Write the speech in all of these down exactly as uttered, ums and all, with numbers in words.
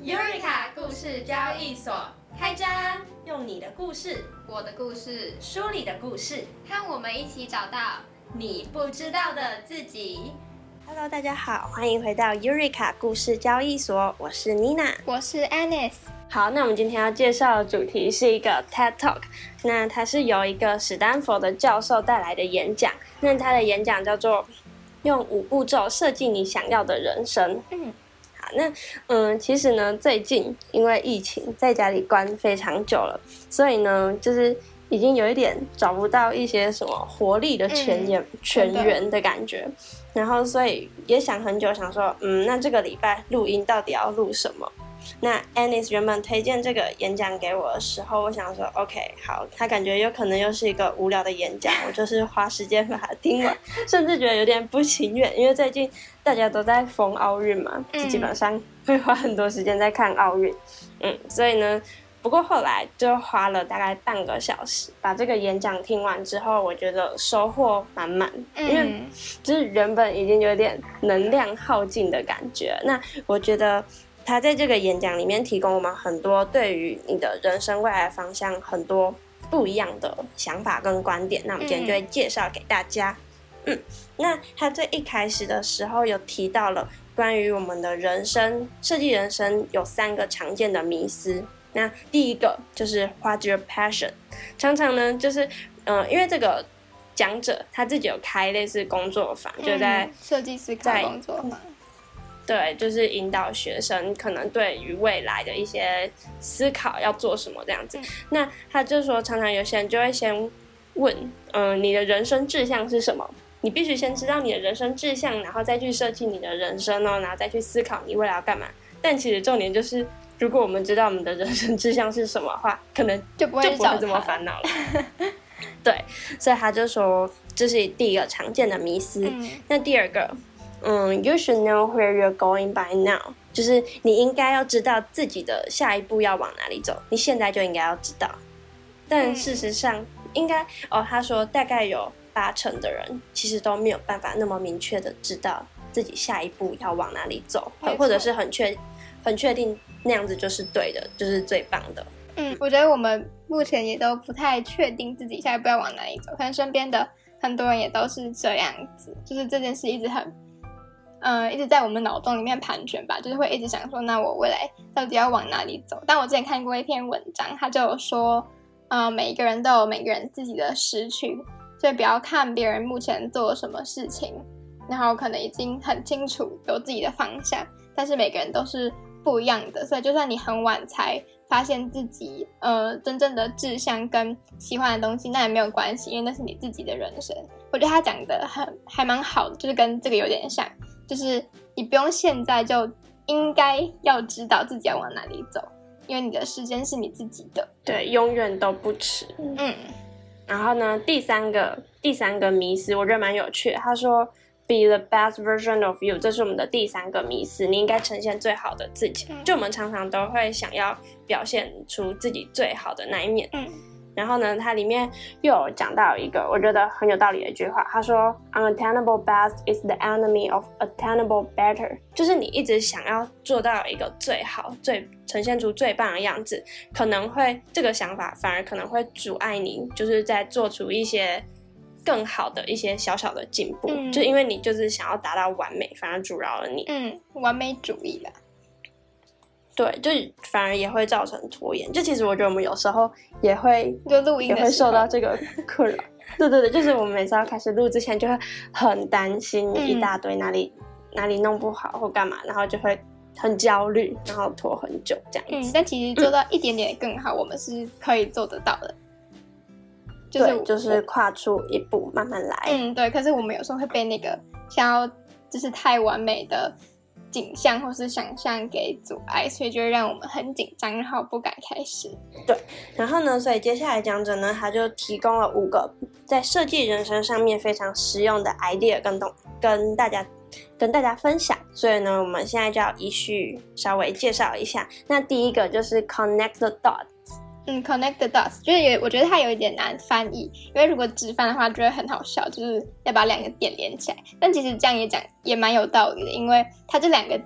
Eureka 故事交易所开张， 用你的故事， 我的故事， 书里的故事， 和我们一起找到你不知道的自己。 Hello， 大家好，欢迎回到 Eureka 故事交易所，我是 Nina， 我是 Annis。 好，那我们今天要介绍的主题是一个 TED Talk， 那它是由一个史丹佛的教授带来的演讲，那他的演讲叫做用五步骤设计你想要的人生。 嗯， 好，那嗯，其实呢，最近因为疫情在家里关非常久了，所以呢，就是已经有一点找不到一些什么活力的泉源、嗯、泉源的感觉，然后所以也想很久，想说，嗯，那这个礼拜录音到底要录什么？那 Annis 原本推荐这个演讲给我的时候，我想说 OK 好，他感觉有可能又是一个无聊的演讲，我就是花时间把它听完，甚至觉得有点不情愿，因为最近大家都在疯奥运嘛，嗯、基本上会花很多时间在看奥运，嗯，所以呢，不过后来就花了大概半个小时把这个演讲听完之后，我觉得收获满满，嗯、因为就是原本已经有点能量耗尽的感觉，那我觉得他在这个演讲里面提供我们很多对于你的人生未来的方向很多不一样的想法跟观点，那我们今天就会介绍给大家。嗯，那他最一开始的时候有提到了关于我们的人生设计人生有三个常见的迷思。那第一个就是 What's your passion？ 常常呢就是，呃，因为这个讲者他自己有开类似工作坊，嗯、就在设计思考工作坊。 对，就是引导学生可能对于未来的一些思考要做什么这样子。嗯、那他就说，常常有些人就会先问，嗯、呃，你的人生志向是什么？你必须先知道你的人生志向，然后再去设计你的人生哦，然后再去思考你未来要干嘛。但其实重点就是，如果我们知道我们的人生志向是什么的话，可能就不会就不会这么烦恼了。对，所以他就说这是第一个常见的迷思。嗯、那第二个。嗯 ，You should know where you're going by now， 就是你应该要知道自己的下一步要往哪里走，你现在就应该要知道。但事实上，应该哦，他说大概有八成的人其实都没有办法那么明确的知道自己下一步要往哪里走，或者是很确很确定那样子就是对的，就是最棒的。 嗯，我觉得我们目前也都不太确定自己下一步要往哪里走，可能身边的很多人也都是这样子，就是这件事一直很。呃，一直在我们脑洞里面盘旋吧，就是会一直想说，那我未来到底要往哪里走？但我之前看过一篇文章，他就有说，呃，每一个人都有每个人自己的时区，所以不要看别人目前做了什么事情，然后可能已经很清楚有自己的方向，但是每个人都是不一样的，所以就算你很晚才发现自己呃真正的志向跟喜欢的东西，那也没有关系，因为那是你自己的人生。我觉得他讲的很还蛮好的，就是跟这个有点像。就是你不用现在就应该要知道自己要往哪里走，因为你的时间是你自己的， 对，永远都不迟。 嗯， 然后呢，第三个第三个迷思，我觉得蛮有趣的。他说 ，Be the best version of you， 这是我们的第三个迷思，你应该呈现最好的自己。嗯、就我们常常都会想要表现出自己最好的那一面。嗯。然后呢，它里面又有讲到一个我觉得很有道理的一句话，他说 Unattainable best is the enemy of attainable better， 就是你一直想要做到一个最好最呈现出最棒的样子，可能会这个想法反而可能会阻碍你就是在做出一些更好的一些小小的进步，嗯、就因为你就是想要达到完美，反而阻扰了你。 嗯，完美主义啦。 对，就反而也会造成拖延。就其实我觉得我们有时候也会， 就录音的时候也会受到这个困扰。对对对，就是我们每次要开始录之前，就会很担心一大堆哪里、嗯、哪里弄不好或干嘛，然后就会很焦虑，然后拖很久这样子。 嗯，但其实做到一点点更好，嗯、我们是可以做得到的。 就是对，就是跨出一步，慢慢来。 嗯，对。可是我们有时候会被那个想要就是太完美的景象或是想象给阻碍，所以就会让我们很紧张，然后不敢开始。 对，然后呢，所以接下来讲者呢，他就提供了五个在设计人生上面非常实用的 idea 跟动跟大家跟大家分享。所以呢，我们现在就要依序稍微介绍一下。那第一个就是 connect the dots。 嗯 ，connect the dots， 就是也我觉得它有一点难翻译，因为如果直翻的话，就会很好笑，就是要把两个点连起来。但其实这样也讲也蛮有道理的，因为它这两个点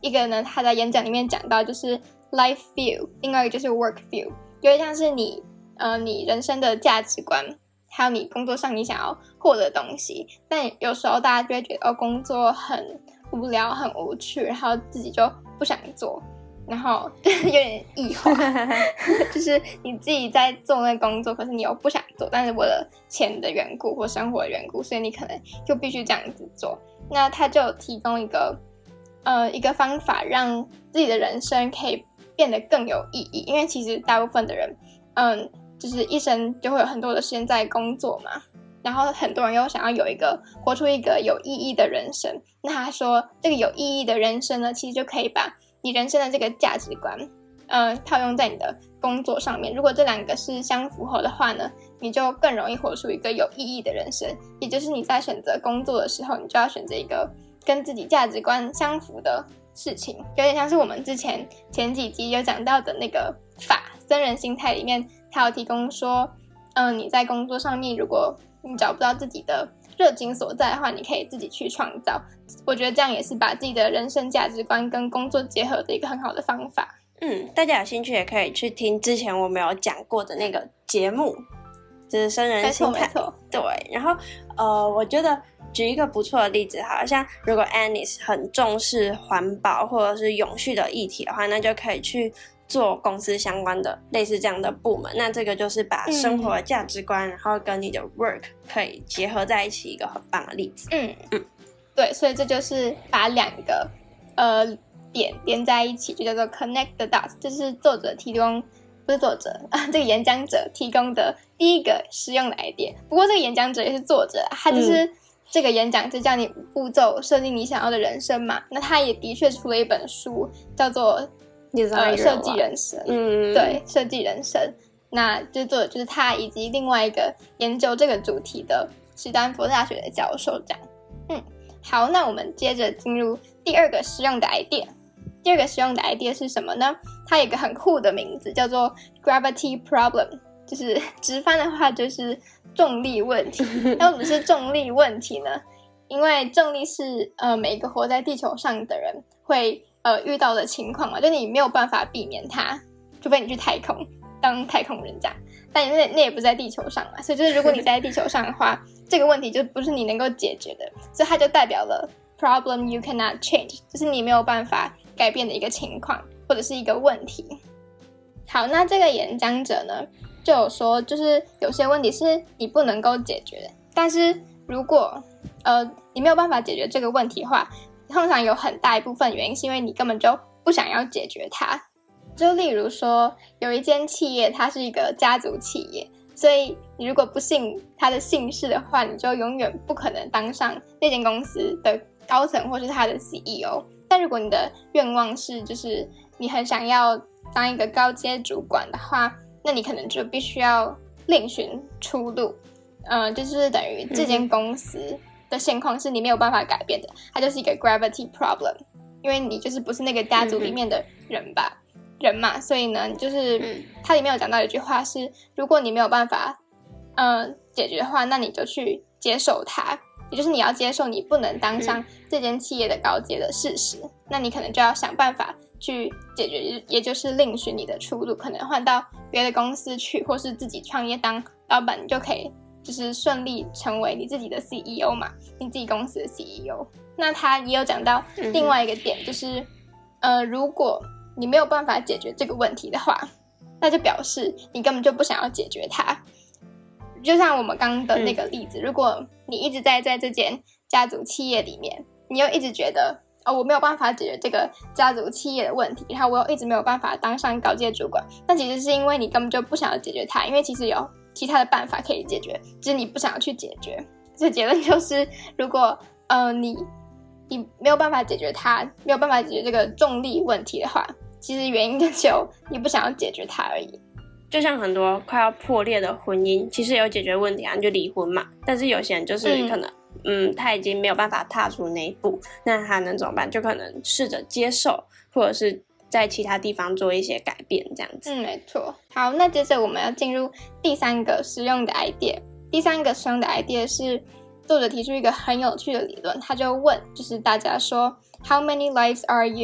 一个呢，他在演讲里面讲到就是 life view， 另外一个就是 work view， 有点像是你呃你人生的价值观，还有你工作上你想要获得的东西。但有时候大家就会觉得哦，工作很无聊很无趣，然后自己就不想做，然后有点异化就是你自己在做那个工作，可是你又不想做，但是为了钱的缘故或生活的缘故，所以你可能就必须这样子做。那他就提供一个呃一个方法，让自己的人生可以变得更有意义。因为其实大部分的人嗯，就是一生就会有很多的时间在工作嘛，然后很多人又想要有一个活出一个有意义的人生。那他说这个有意义的人生呢，其实就可以把你人生的这个价值观呃，套用在你的工作上面。如果这两个是相符合的话呢，你就更容易活出一个有意义的人生。也就是你在选择工作的时候，你就要选择一个跟自己价值观相符的事情。有点像是我们之前前几集有讲到的那个法僧人心态里面，他有提供说嗯、呃，你在工作上面如果你找不到自己的热情所在的话，你可以自己去创造。我觉得这样也是把自己的人生价值观跟工作结合的一个很好的方法。 嗯，大家有兴趣也可以去听之前我们有讲过的那个节目，就是僧人心态。 没错， 对。然后呃，我觉得举一个不错的例子，好像如果 Annis 很重视环保或者是永续的议题的话，那就可以去做公司相关的类似这样的部门。那这个就是把生活的价值观、嗯、然后跟你的 work 可以结合在一起一个很棒的例子。 嗯嗯，对，所以这就是把两个呃点连在一起，就叫做 connect the dots。这是作者提供，不是作者啊，这个演讲者提供的第一个实用的 idea。不过这个演讲者也是作者，他就是这个演讲就叫你五步骤设定你想要的人生嘛。那他也的确出了一本书，叫做呃，设计人生。嗯，对，设计人生。那就作者就是他以及另外一个研究这个主题的史丹佛大学的教授这样。嗯，好，那我们接着进入第二个实用的 idea。第二个实用的 idea 是什么呢？它有一个很酷的名字，叫做 gravity problem， 就是直翻的话就是重力问题。那为什么是重力问题呢？因为重力是呃每一个活在地球上的人会呃遇到的情况嘛，就你没有办法避免它，除非你去太空当太空人这样。但那那也不在地球上嘛，所以就是如果你在地球上的话，这个问题就不是你能够解决的，所以它就代表了 problem you cannot change， 就是你没有办法改变的一个情况或者是一个问题。好，那这个演讲者呢就有说，就是有些问题是你不能够解决的，但是如果呃你没有办法解决这个问题的话，通常有很大一部分原因是因为你根本就不想要解决它。就例如说有一间企业它是一个家族企业，所以你如果不信它的姓氏的话，你就永远不可能当上那间公司的高层或是它的 C E O。 但如果你的愿望是就是你很想要当一个高阶主管的话，那你可能就必须要另寻出路。呃，就是等于这间公司的现况是你没有办法改变的，它就是一个 gravity problem， 因为你就是不是那个家族里面的人吧、嗯、人嘛，所以呢就是它里面有讲到一句话是，如果你没有办法呃解决的话，那你就去接受它，也就是你要接受你不能当上这间企业的高阶的事实、嗯、那你可能就要想办法去解决，也就是另寻你的出路，可能换到别的公司去，或是自己创业当老板，你就可以就是顺利成为你自己的 C E O 嘛，你自己公司的 C E O。 那他也有讲到另外一个点、嗯、就是呃，如果你没有办法解决这个问题的话，那就表示你根本就不想要解决它。就像我们刚刚的那个例子、嗯、如果你一直在在这间家族企业里面，你又一直觉得哦，我没有办法解决这个家族企业的问题，然后我又一直没有办法当上高阶主管，那其实是因为你根本就不想要解决它，因为其实有其他的办法可以解决，只是你不想要去解决。这结论就是如果呃你你没有办法解决它，没有办法解决这个重力问题的话，其实原因就只有你不想要解决它而已。 就像很多快要破裂的婚姻，其实有解决问题啊，就离婚嘛。但是有些人就是可能嗯, 嗯他已经没有办法踏出那一步，那他能怎么办？就可能试着接受，或者是在其他地方做一些改变这样子。 嗯，没错。好，那接着我们要进入第三个实用的 idea。 第三个实用的 idea 是作者提出一个很有趣的理论，他就问就是大家说 How many lives are you？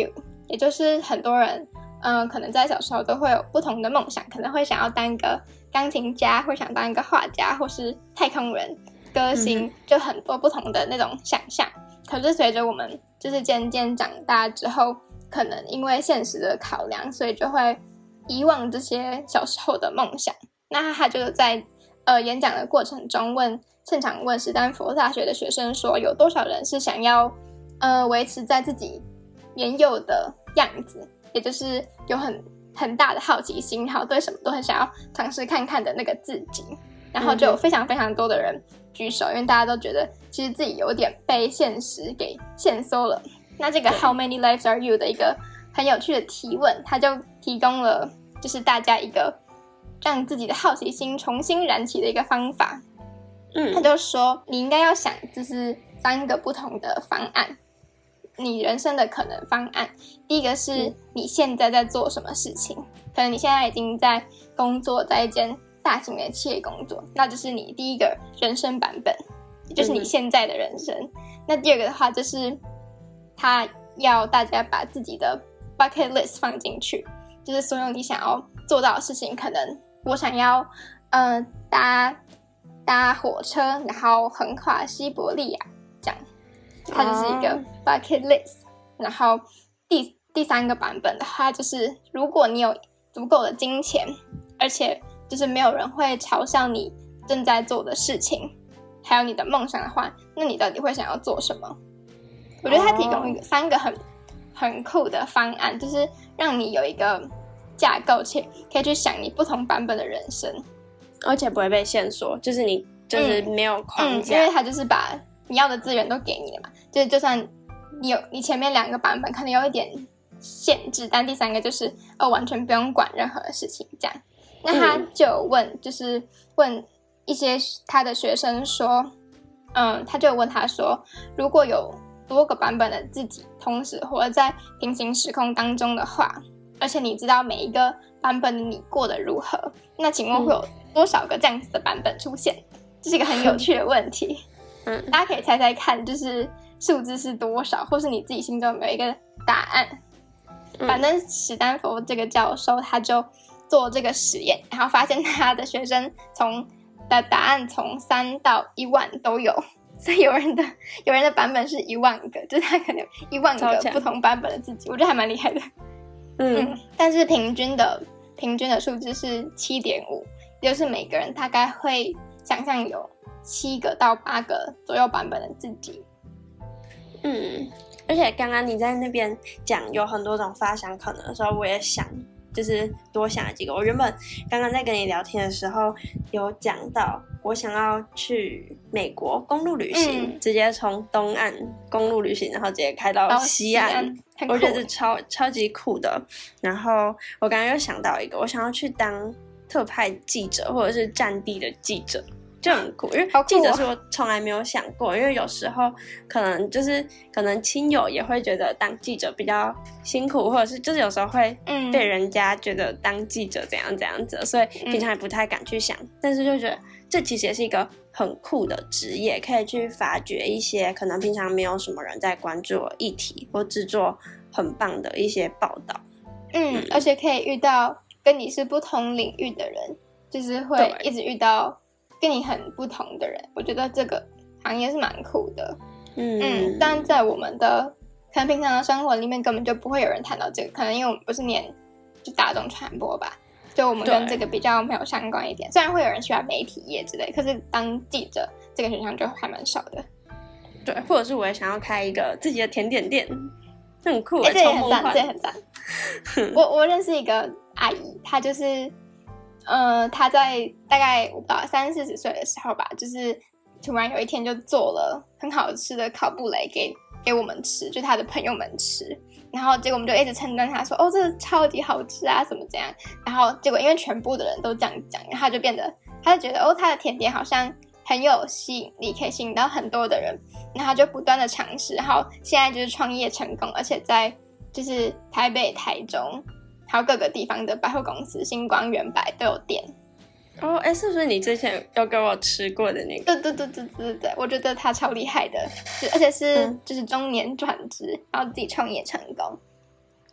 也就是很多人嗯、呃，可能在小时候都会有不同的梦想，可能会想要当一个钢琴家，会想当一个画家，或是太空人、歌星、嗯、就很多不同的那种想象。可是随着我们就是渐渐长大之后，可能因为现实的考量，所以就会遗忘这些小时候的梦想。那他就在呃演讲的过程中问现场问史丹佛大学的学生说，有多少人是想要呃维持在自己年幼的样子，也就是有很很大的好奇心，然后对什么都很想要尝试看看的那个自己。然后就有非常非常多的人举手，因为大家都觉得其实自己有点被现实给限缩了。那这个 How many lives are you 的一个很有趣的提问，它就提供了就是大家一个让自己的好奇心重新燃起的一个方法。嗯，他就说你应该要想就是三个不同的方案，你人生的可能方案。第一个是你现在在做什么事情，可能你现在已经在工作，在一间大型的企业工作，那就是你第一个人生版本，也就是你现在的人生。嗯、那第二个的话就是他要大家把自己的 bucket list 放进去，就是所有你想要做到的事情。可能我想要呃搭搭火车然后横跨西伯利亚，这样它就是一个 bucket list。 然后第第三个版本的话就是如果你有足够的金钱，而且就是没有人会嘲笑你正在做的事情还有你的梦想的话，那你到底会想要做什么？我觉得他提供一个三个很很酷的方案，就是让你有一个架构，且可以去想你不同版本的人生， 而且不会被限缩，就是你就是没有框架、 嗯嗯、因为他就是把你要的资源都给你了嘛，就是就算你有你前面两个版本可能有一点限制，但第三个就是哦完全不用管任何的事情这样。那他就有问、嗯、就是问一些他的学生说嗯，他就有问他说，如果有多个版本的自己同时活在平行时空当中的话，而且你知道每一个版本的你过得如何，那请问会有多少个这样子的版本出现？这是一个很有趣的问题。嗯，大家可以猜猜看，就是数字是多少，或是你自己心中有没有一个答案？嗯、反正史丹佛这个教授他就做这个实验，然后发现他的学生从的答案从三到一万都有，所以有人的有人的版本是一万个，就是他可能有一万个不同版本的自己，我觉得还蛮厉害的。嗯, 嗯，但是平均的平均的数字是 七点五， 就是每个人大概会想象有七个到八个左右版本的自己。 嗯，而且刚刚你在那边讲有很多种发想可能的时候，我也想就是多想了几个。我原本刚刚在跟你聊天的时候有讲到我想要去美国公路旅行、嗯、直接从东岸公路旅行然后直接开到西岸、哦、西岸我觉得超超级酷的。然后我刚刚又想到一个，我想要去当特派记者或者是战地的记者，就很酷，因为记者是我从来没有想过、哦、因为有时候可能就是可能亲友也会觉得当记者比较辛苦，或者是就是有时候会被人家觉得当记者怎样怎样子、嗯、所以平常也不太敢去想、嗯、但是就觉得这其实也是一个很酷的职业，可以去发掘一些可能平常没有什么人在关注的议题，或制作很棒的一些报道。 嗯, 嗯而且可以遇到跟你是不同领域的人，就是会一直遇到跟你很不同的人，我觉得这个行业是蛮酷的。 嗯, 嗯但在我们的可能平常的生活里面根本就不会有人谈到这个，可能因为我们不是念就大众传播吧，就我们跟这个比较没有相关一点，虽然会有人喜欢媒体业之类，可是当记者这个选项就还蛮少的。 对，或者是我也想要开一个自己的甜点店，很酷、 欸、这也很赞，这也很赞。我我认识一个阿姨，她就是呃，她在大概我不知道三四十岁的时候吧，就是突然有一天就做了很好吃的烤布雷给给我们吃，就她的朋友们吃，然后结果我们就一直称赞她说，哦，这个超级好吃啊，什么这样。然后结果因为全部的人都这样讲，然后她就变得，她就觉得哦，她的甜点好像很有吸引力，可以吸引到很多的人，然后她就不断的尝试，然后现在就是创业成功，而且在就是台北、台中还有各个地方的百货公司，星光、远百都有店。 哦，哎，是不是你之前有给我吃过的那个？ 对对对对对对，我觉得他超厉害的，而且是就是中年转职，然后自己创业成功。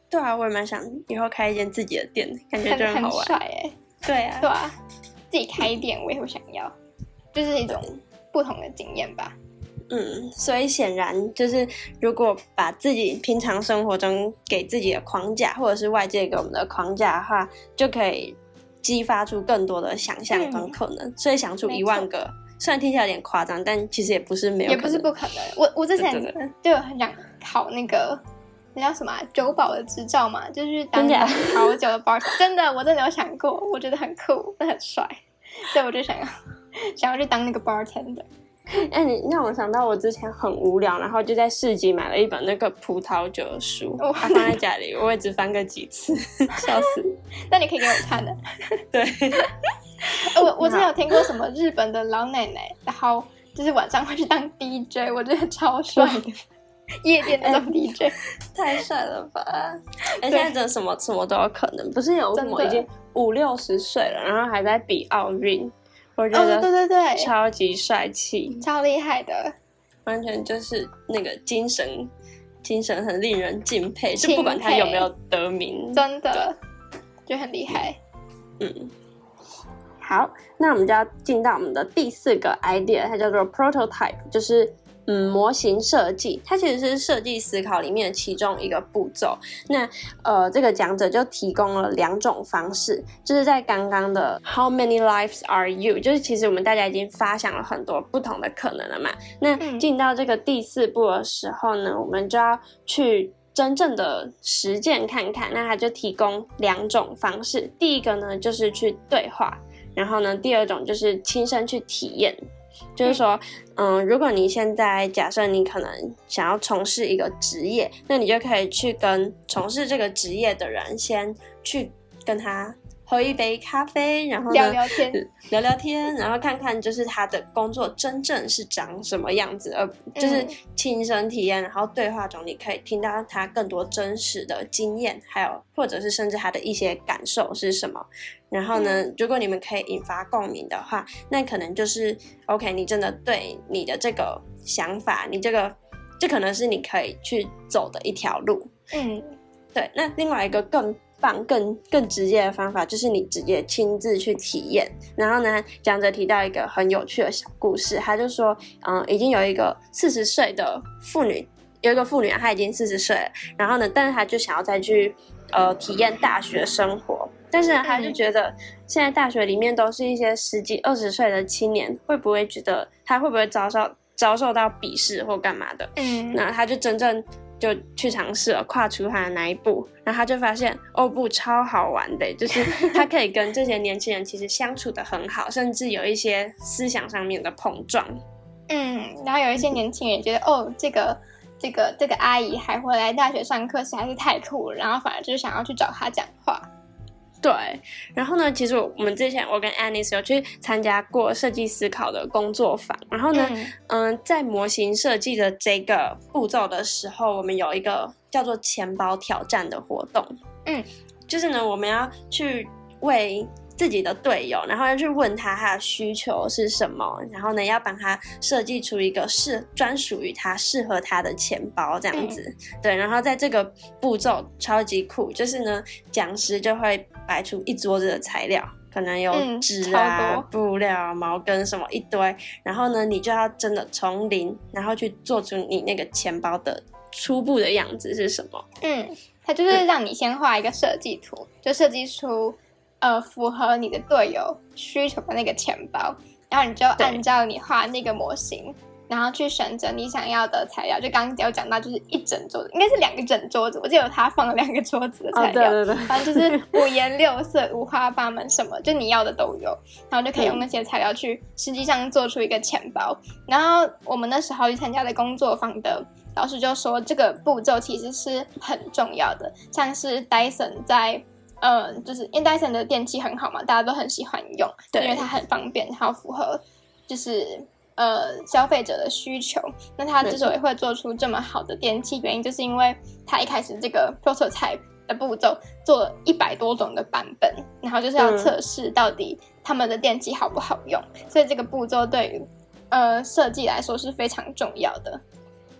对啊，我也蛮想以后开一间自己的店，感觉就很好玩。 帅哎、欸。 对啊， 对啊，自己开店我也会想要，就是一种不同的经验吧。 嗯，所以显然就是如果把自己平常生活中给自己的框架，或者是外界给我们的框架的话，就可以激发出更多的想象跟可能。嗯、所以想出一万个，虽然听起来有点夸张，但其实也不是没有可能， 也不是不可能。我我之前就很想考那个那叫什么、啊、酒保的执照嘛，就是当调酒的 bar， 真的我真的有想过，我觉得很酷，很帅，所以我就想要想要去当那个 bartender。 哎、欸，你让我想到我之前很无聊，然后就在市集买了一本那个葡萄酒的书，它、哦啊、放在家里，我也只翻个几次，笑死。 但你可以给我看的。 对， 我我之前有听过什么日本的老奶奶，然后就是晚上会去当 D J， 我觉得超帅的，夜店那种 D J，、欸、 太帅了吧！哎、欸，现在真的什么什么都有可能，不是有什么已经五六十岁了，然后还在比奥运。我觉得对对对， 超级帅气， 超厉害的， 完全就是那个精神，精神很令人敬佩，就不管他有没有得名， 真的就很厉害。 嗯，好，那我们就要进到我们的第四个 idea， 它叫做 prototype， 就是嗯模型设计，它其实是设计思考里面的其中一个步骤。那呃，这个讲者就提供了两种方式，就是在刚刚的 How many lives are you， 就是其实我们大家已经发想了很多不同的可能了嘛。那进到这个第四步的时候呢，我们就要去真正的实践看看。那他就提供两种方式，第一个呢就是去对话，然后呢第二种就是亲身去体验。就是说，嗯，如果你现在假设你可能想要从事一个职业，那你就可以去跟从事这个职业的人先去跟他喝一杯咖啡，然后呢聊聊天， 聊聊天，然后看看就是他的工作真正是长什么样子，而就是亲身体验，然后对话中你可以听到他更多真实的经验，还有或者是甚至他的一些感受是什么。然后呢，如果你们可以引发共鸣的话，那可能就是 OK， 你真的对你的这个想法，你这个这可能是你可以去走的一条路。 嗯， 对。那另外一个更棒、更更直接的方法，就是你直接亲自去体验。然后呢，讲者提到一个很有趣的小故事，他就说，嗯，已经有一个四十岁的妇女，有一个妇女啊，她已经四十岁了，然后呢，但是她就想要再去呃体验大学生活。但是呢，他就觉得现在大学里面都是一些十几、二十岁的青年，会不会觉得他会不会遭受遭受到鄙视或干嘛的？嗯，那他就真正就去尝试了，跨出他的那一步，然后他就发现哦不，超好玩的，就是他可以跟这些年轻人其实相处得很好，甚至有一些思想上面的碰撞。 嗯，然后有一些年轻人也觉得哦，这个这个这个阿姨还会来大学上课，实在是太酷了，然后反而就是想要去找她讲话。 对，然后呢，其实我们之前我跟 Anis 有去参加过设计思考的工作坊，然后呢，嗯、呃，在模型设计的这个步骤的时候，我们有一个叫做钱包挑战的活动，嗯，就是呢，我们要去为自己的队友，然后要去问他他的需求是什么，然后呢，要帮他设计出一个适专属于他、适合他的钱包这样子。嗯、对，然后在这个步骤超级酷，就是呢，讲师就会摆出一桌子的材料，可能有纸啊、嗯、布料、毛根什么一堆，然后呢，你就要真的从零，然后去做出你那个钱包的初步的样子是什么。嗯， 它就是让你先画一个设计图，就设计出。呃，符合你的队友需求的那个钱包，然后你就按照你画那个模型，然后去选择你想要的材料。就刚刚有讲到，就是一整桌子，应该是两个整桌子，我记得他放了两个桌子的材料， 哦、对对对， 反正就是五颜六色、五花八门，什么就你要的都有，然后就可以用那些材料去实际上做出一个钱包。然后我们那时候去参加的工作坊的老师就说，这个步骤其实是很重要的，像是 Dyson 在。呃，就是因为 Dyson 的电器很好嘛，大家都很喜欢用，因为它很方便，还有符合就是呃消费者的需求。那它之所以会做出这么好的电器，原因就是因为它一开始这个 prototype 的步骤做了一百多种的版本，然后就是要测试到底他们的电器好不好用，嗯、所以这个步骤对于呃设计来说是非常重要的。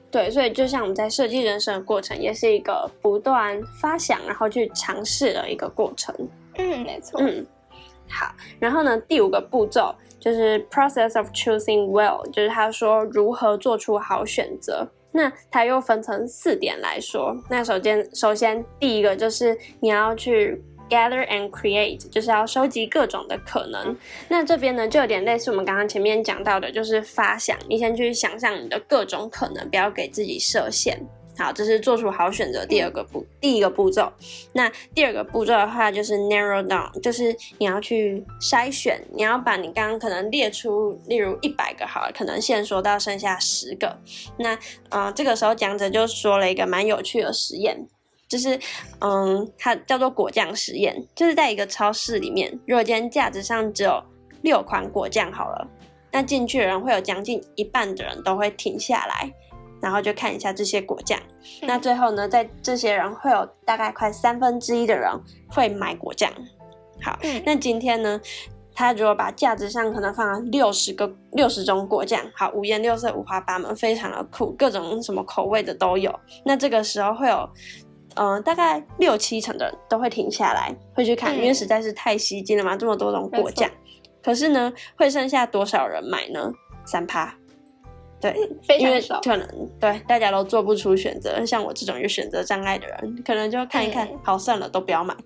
对，所以就像我们在设计人生的过程，也是一个不断发想，然后去尝试的一个过程。 嗯，没错。 嗯，好。然后呢，第五个步骤就是 process of choosing well， 就是他说如何做出好选择。那它又分成四点来说。那首先，首先第一个就是你要去gather and create， 就是要收集各种的可能。那这边呢就有点类似我们刚刚前面讲到的，就是发想，你先去想象你的各种可能，不要给自己设限。好，这是做出好选择第二个步、嗯、第一个步骤。那第二个步骤的话就是 narrow down， 就是你要去筛选，你要把你刚刚可能列出例如一百个好了，可能限缩到剩下十个。那呃这个时候讲者就说了一个蛮有趣的实验，就是嗯它叫做果酱实验，就是在一个超市里面，如果今天架子上只有六款果酱好了，那进去的人会有将近一半的人都会停下来，然后就看一下这些果酱、嗯、那最后呢，在这些人会有大概快三分之一的人会买果酱。好、嗯、那今天呢他如果把架子上可能放了六十个六十种果酱，好，五颜六色五花八门，非常的酷，各种什么口味的都有。那这个时候会有呃大概六七成的人都会停下来会去看、嗯、因为实在是太吸睛了嘛，这么多种果酱。可是呢会剩下多少人买呢？ 百分之三。对， 非常少， 因为可能对大家都做不出选择，像我这种有选择障碍的人，可能就看一看、嗯、好算了，都不要买。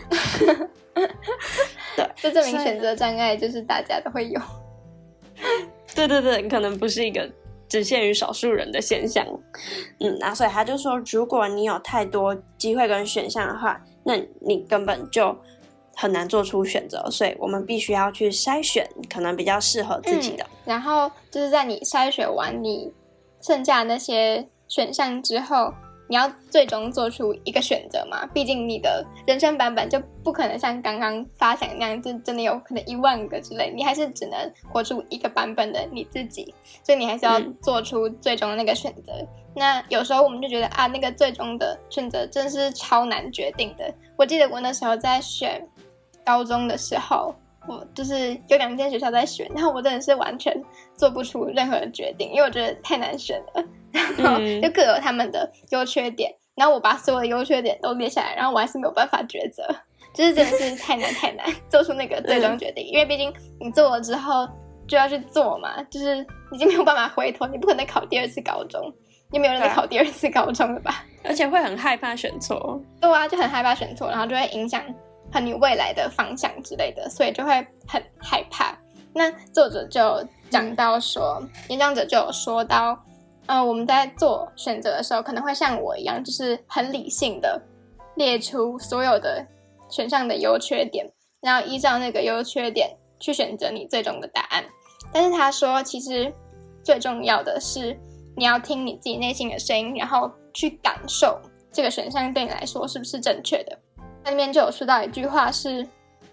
对， 这证明选择障碍就是大家都会有。 对对对，可能不是一个只限于少数人的现象。嗯，那所以他就说，如果你有太多机会跟选项的话，那你根本就很难做出选择，所以我们必须要去筛选可能比较适合自己的、嗯、 然后就是在你筛选完你剩下的那些选项之后，你要最终做出一个选择嘛，毕竟你的人生版本就不可能像刚刚发想那样就真的有可能一万个之类，你还是只能活出一个版本的你自己，所以你还是要做出最终的那个选择、嗯、那有时候我们就觉得啊，那个最终的选择真是超难决定的。我记得我那时候在选高中的时候，我就是有两间学校在选，然后我真的是完全做不出任何的决定，因为我觉得太难选了，然后就各有他们的优缺点、嗯、然后我把所有的优缺点都列下来，然后我还是没有办法抉择，就是真的是太难太难做出那个最终决定、嗯、因为毕竟你做了之后就要去做嘛，就是已经没有办法回头，你不可能考第二次高中，你没有人在考第二次高中了吧？ 而且会很害怕选错。 对啊，就很害怕选错，然后就会影响和你未来的方向之类的，所以就会很害怕。那作者就讲到说、嗯、演讲者就有说到呃，我们在做选择的时候可能会像我一样，就是很理性的列出所有的选项的优缺点，然后依照那个优缺点去选择你最终的答案。但是他说其实最重要的是你要听你自己内心的声音，然后去感受这个选项对你来说是不是正确的。那里面就有说到一句话是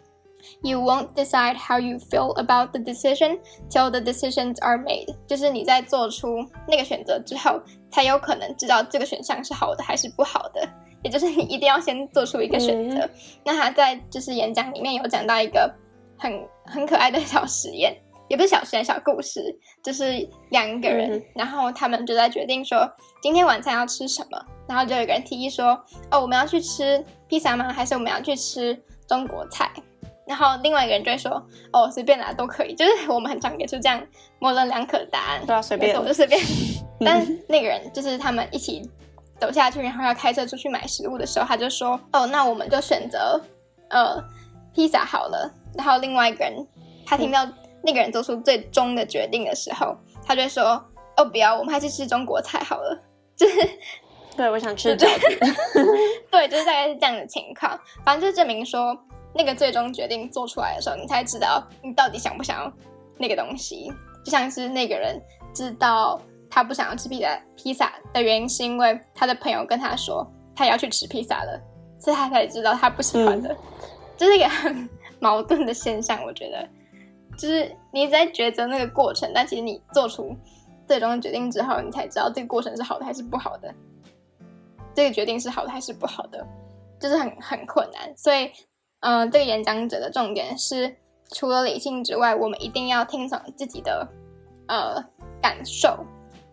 You won't decide how you feel about the decision till the decisions are made， 就是你在做出那个选择之后才有可能知道这个选项是好的还是不好的，也就是你一定要先做出一个选择、嗯、那他在就是演讲里面有讲到一个很很可爱的小实验，也不是小实验，小故事，就是两个人、嗯、然后他们就在决定说今天晚餐要吃什么，然后就有一个人提议说哦，我们要去吃披萨吗？还是我们要去吃中国菜？然后另外一个人就会说哦，随便啦，都可以，就是我们很常给出这样模棱两可的答案。 对啊，随便， 我就随便但那个人就是他们一起走下去，然后要开车出去买食物的时候，他就说哦，那我们就选择呃披萨好了。然后另外一个人他听到那个人做出最终的决定的时候，他就会说哦，不要，我们还是吃中国菜好了，就是对，我想吃饺子对，就是大概是这样的情况。反正就证明说那个最终决定做出来的时候，你才知道你到底想不想要那个东西。就像是那个人知道他不想要吃披萨披萨的原因是因为他的朋友跟他说他也要去吃披萨了，所以他才知道他不喜欢的、嗯、这是一个很矛盾的现象。我觉得就是你一直在抉择那个过程，但其实你做出最终的决定之后，你才知道这个过程是好的还是不好的，这个决定是好的还是不好的，就是很很困难。所以呃，这个演讲者的重点是除了理性之外，我们一定要听从自己的呃感受，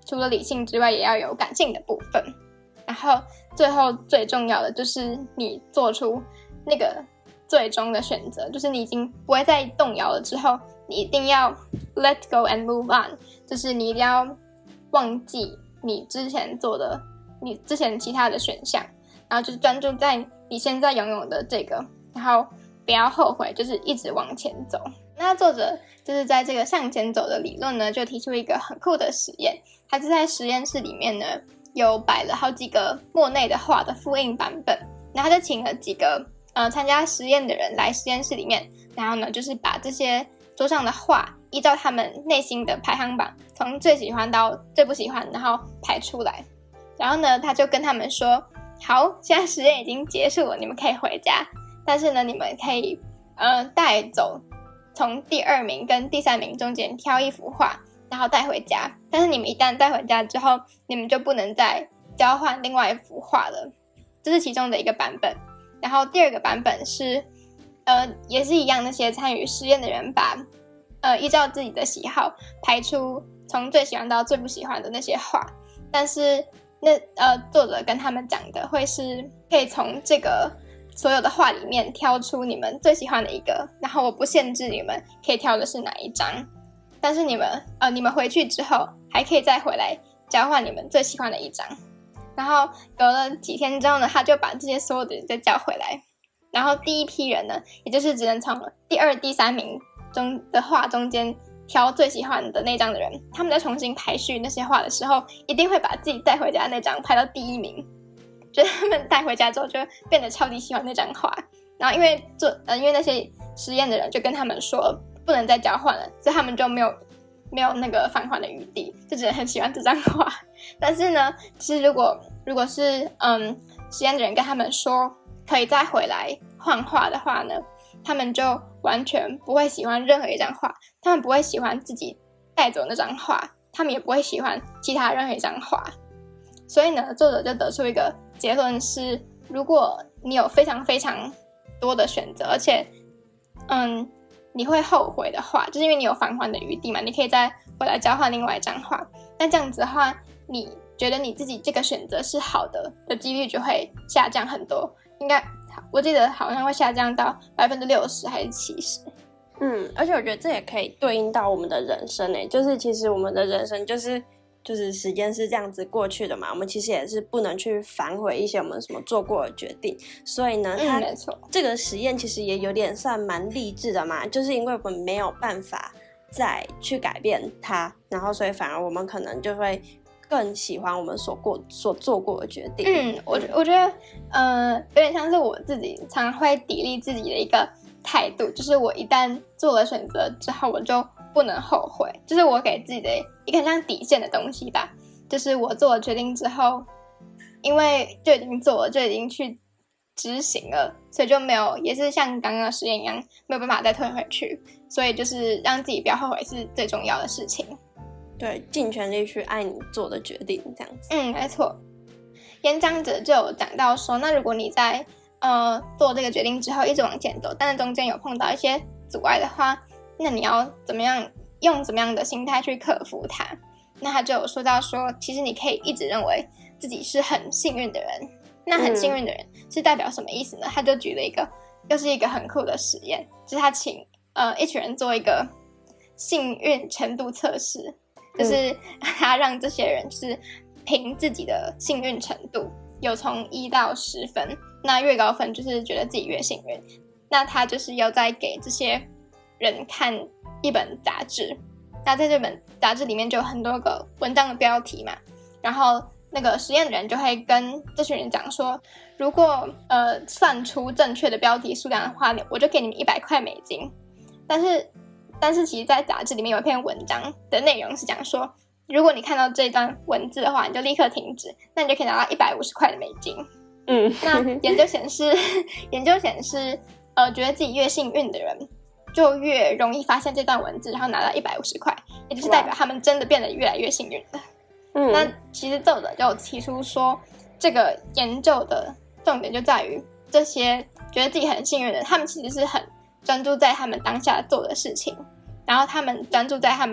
除了理性之外也要有感性的部分。然后最后最重要的就是你做出那个最终的选择，就是你已经不会再动摇了之后，你一定要 let go and move on， 就是你一定要忘记你之前做的你之前其他的选项，然后就是专注在你现在拥有的这个，然后不要后悔，就是一直往前走。那作者就是在这个向前走的理论呢，就提出一个很酷的实验，他是在实验室里面呢有摆了好几个莫内的画的复印版本，然后他就请了几个呃参加实验的人来实验室里面，然后呢就是把这些桌上的画依照他们内心的排行榜从最喜欢到最不喜欢，然后排出来。然后呢他就跟他们说，好，现在实验已经结束了，你们可以回家，但是呢你们可以呃带走从第二名跟第三名中间挑一幅画，然后带回家，但是你们一旦带回家之后，你们就不能再交换另外一幅画了。这是其中的一个版本。然后第二个版本是呃也是一样，那些参与实验的人把呃依照自己的喜好排出从最喜欢到最不喜欢的那些画，但是那呃作者跟他们讲的会是可以从这个所有的画里面挑出你们最喜欢的一个，然后我不限制你们可以挑的是哪一张，但是你们呃你们回去之后还可以再回来交换你们最喜欢的一张。然后隔了几天之后呢，他就把这些所有的人再叫回来，然后第一批人呢，也就是只能从第二第三名中的画中间挑最喜欢的那张的人，他们在重新排序那些画的时候，一定会把自己带回家的那张排到第一名，就是他们带回家之后就变得超级喜欢那张画。然后因为做呃因为那些实验的人就跟他们说不能再交换了，所以他们就没有没有那个返还的余地，就只能很喜欢这张画。但是呢，其实如果如果是嗯实验的人跟他们说可以再回来换画的话呢，他们就完全不会喜欢任何一张画，他们不会喜欢自己带走那张画，他们也不会喜欢其他任何一张画。所以呢，作者就得出一个结论是，如果你有非常非常多的选择，而且嗯你会后悔的话，就是因为你有返还的余地嘛，你可以再回来交换另外一张画，那这样子的话，你觉得你自己这个选择是好的的几率就会下降很多，应该我记得好像会下降到百分之六十还是七十。 嗯，而且我觉得这也可以对应到我们的人生诶，就是其实我们的人生就是就是时间是这样子过去的嘛，我们其实也是不能去反悔一些我们什么做过的决定，所以呢，它、 嗯、没错， 这个实验其实也有点算蛮励志的嘛，就是因为我们没有办法再去改变它，然后所以反而我们可能就会更喜欢我们所过所做过的决定。 嗯，我我觉得呃有点像是我自己常常会砥砺自己的一个态度，就是我一旦做了选择之后，我就不能后悔，就是我给自己的一个很像底线的东西吧，就是我做了决定之后，因为就已经做了，就已经去执行了，所以就没有，也是像刚刚的实验一样，没有办法再退回去，所以就是让自己不要后悔是最重要的事情。 对，尽全力去爱你做的决定，这样子。 嗯，没错。演讲者就有讲到说，那如果你在呃做这个决定之后一直往前走，但是中间有碰到一些阻碍的话，那你要怎么样用怎么样的心态去克服它？那他就有说到说，其实你可以一直认为自己是很幸运的人。那很幸运的人是代表什么意思呢？他就举了一个，又是一个很酷的实验，就是他请呃一群人做一个幸运程度测试。就是他让这些人就是评自己的幸运程度，有从一到十分，那越高分就是觉得自己越幸运。那他就是要再给这些人看一本杂志，那在这本杂志里面就有很多个文章的标题嘛，然后那个实验的人就会跟这群人讲说，如果呃算出正确的标题数量的话，我就给你们一百块美金。但是但是其实在杂志里面有一篇文章的内容是讲说，如果你看到这段文字的话，你就立刻停止，那你就可以拿到一百五十块的美金。嗯，那研究显示研究显示呃觉得自己越幸运的人就越容易发现这段文字，然后拿到一百五十块，也就是代表他们真的变得越来越幸运了。嗯，那其实作者就提出说，这个研究的重点就在于这些觉得自己很幸运的人，他们其实是很专注在他们当下做的事情，然后他们专注在他们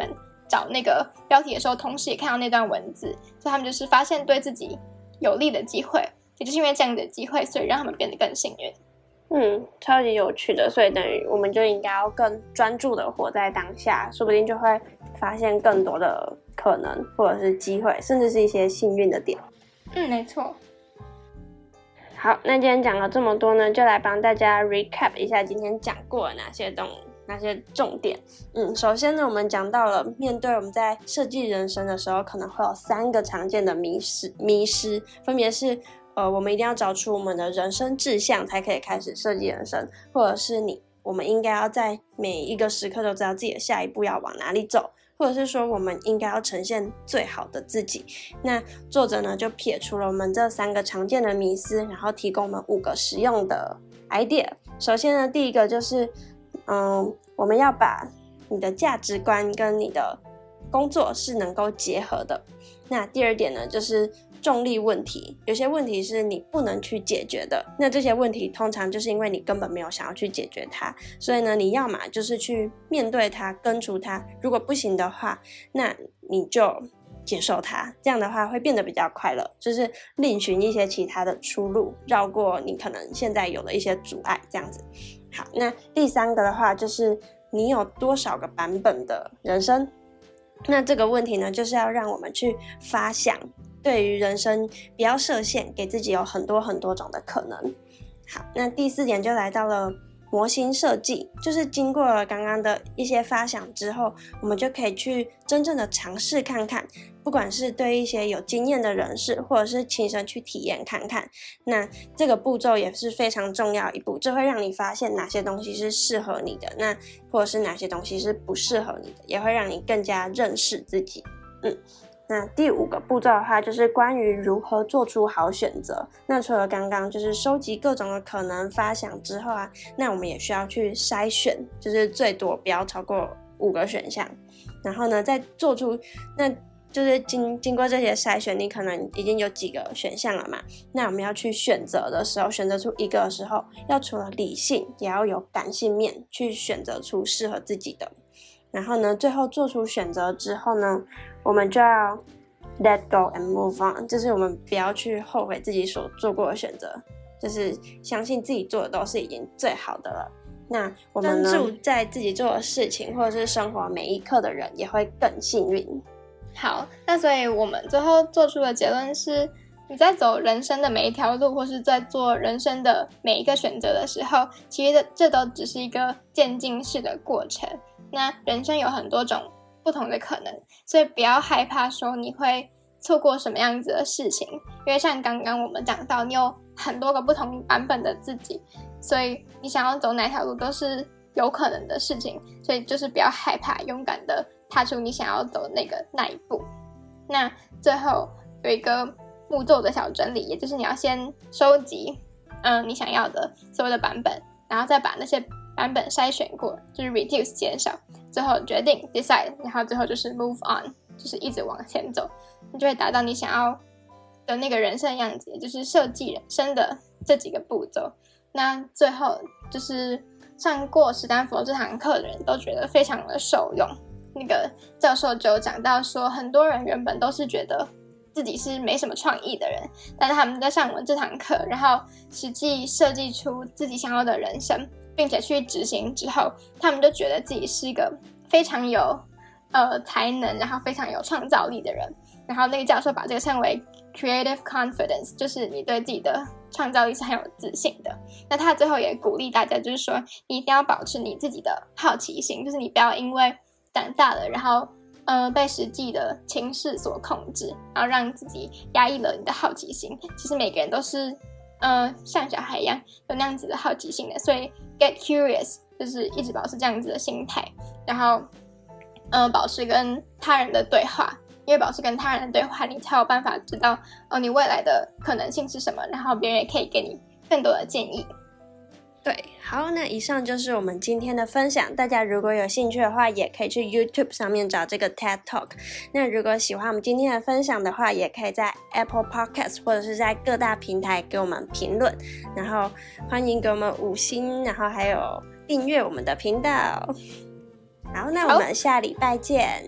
找那个标题的时候，同时也看到那段文字，所以他们就是发现对自己有利的机会，也就是因为这样的机会，所以让他们变得更幸运。 嗯，超级有趣的，所以等于我们就应该要更专注的活在当下，说不定就会发现更多的可能，或者是机会，甚至是一些幸运的点。 嗯，没错。 好，那今天讲了这么多呢，就来帮大家 recap 一下今天讲过的哪些东哪些重点。嗯，首先呢，我们讲到了面对我们在设计人生的时候，可能会有三个常见的迷失，迷失分别是呃，我们一定要找出我们的人生志向，才可以开始设计人生，或者是你，我们应该要在每一个时刻都知道自己的下一步要往哪里走，或者是说我们应该要呈现最好的自己。那作者呢就撇除了我们这三个常见的迷思，然后提供我们五个实用的 idea。首先呢，第一个就是嗯，我们要把你的价值观跟你的工作是能够结合的。那第二点呢，就是重力问题，有些问题是你不能去解决的，那这些问题通常就是因为你根本没有想要去解决它，所以呢，你要嘛就是去面对它，根除它，如果不行的话，那你就接受它，这样的话会变得比较快乐，就是另寻一些其他的出路，绕过你可能现在有的一些阻碍，这样子。好，那第三个的话就是你有多少个版本的人生，那这个问题呢，就是要让我们去发想，对于人生不要设限，给自己有很多很多种的可能。好，那第四点就来到了模型设计，就是经过了刚刚的一些发想之后，我们就可以去真正的尝试看看，不管是对一些有经验的人士，或者是亲身去体验看看。那这个步骤也是非常重要一步，这会让你发现哪些东西是适合你的，那或者是哪些东西是不适合你的，也会让你更加认识自己。嗯。那第五个步骤的话，就是关于如何做出好选择。那除了刚刚就是收集各种的可能发想之后啊，那我们也需要去筛选，就是最多不要超过五个选项。然后呢，再做出，那就是经经过这些筛选，你可能已经有几个选项了嘛。那我们要去选择的时候，选择出一个的时候，要除了理性，也要有感性面，去选择出适合自己的。然后呢，最后做出选择之后呢，我们就要 let go and move on， 就是我们不要去后悔自己所做过的选择，就是相信自己做的都是已经最好的了。那我们呢，专注在自己做的事情或者是生活每一刻的人也会更幸运。 好，那所以我们最后做出的结论是，你在走人生的每一条路，或是在做人生的每一个选择的时候，其实这都只是一个渐进式的过程。那人生有很多种不同的可能，所以不要害怕说你会错过什么样子的事情，因为像刚刚我们讲到，你有很多个不同版本的自己，所以你想要走哪条路都是有可能的事情，所以就是不要害怕，勇敢的踏出你想要走的那个那一步。那最后有一个步骤的小整理，也就是你要先收集嗯你想要的所有的版本，然后再把那些版本筛选过，就是 reduce 减少，最后决定 decide， 然后最后就是 move on， 就是一直往前走，你就会达到你想要的那个人生的样子，也就是设计人生的这几个步骤。那最后就是上过史丹佛这堂课的人都觉得非常的受用，那个教授就讲到说，很多人原本都是觉得自己是没什么创意的人，但是他们在上完这堂课，然后实际设计出自己想要的人生，并且去执行之后，他们就觉得自己是一个非常有呃才能，然后非常有创造力的人。然后那个教授把这个称为 creative confidence， 就是你对自己的创造力是很有自信的。那他最后也鼓励大家，就是说你一定要保持你自己的好奇心，就是你不要因为长大了，然后呃被实际的情势所控制，然后让自己压抑了你的好奇心。其实每个人都是呃像小孩一样有那样子的好奇心的，所以 get curious 就是一直保持这样子的心态，然后呃保持跟他人的对话，因为保持跟他人的对话，你才有办法知道哦你未来的可能性是什么，然后别人也可以给你更多的建议。 对，好，那以上就是我们今天的分享。大家如果有兴趣的话，也可以去 YouTube 上面找这个 TED Talk。那如果喜欢我们今天的分享的话，也可以在 Apple Podcast 或者是在各大平台给我们评论，然后欢迎给我们五星，然后还有订阅我们的频道。好，那我们下礼拜见，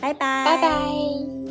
拜拜， 拜拜。